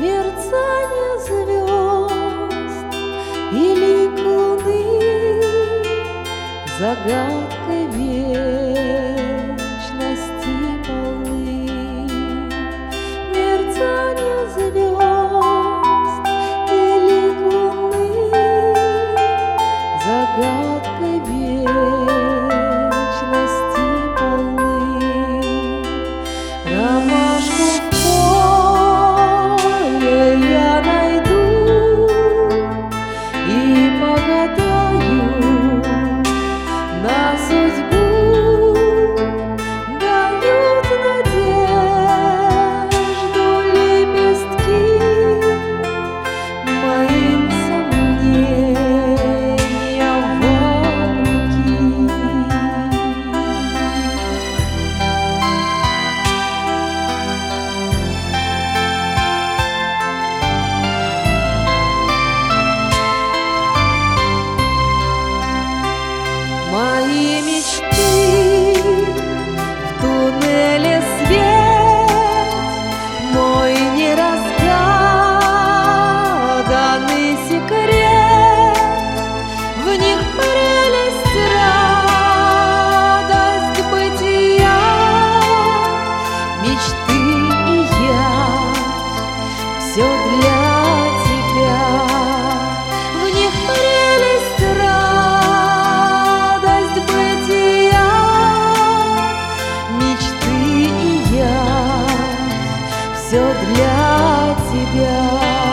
мерцание звезд и лик луны загадкой вечности полны. Мерцание звезд и лик луны загадкой вечности полны. Ромашку в поле я найду и погадаю на судьбу. Дают надежду лепестки моим сомнениям вопреки. Мои мечты в туннеле свет, мой неразгаданный секрет, в них прелесть, радость бытия, мечты и я, все для тебя. В них прелесть, радость бытия, мечты и я, все для тебя.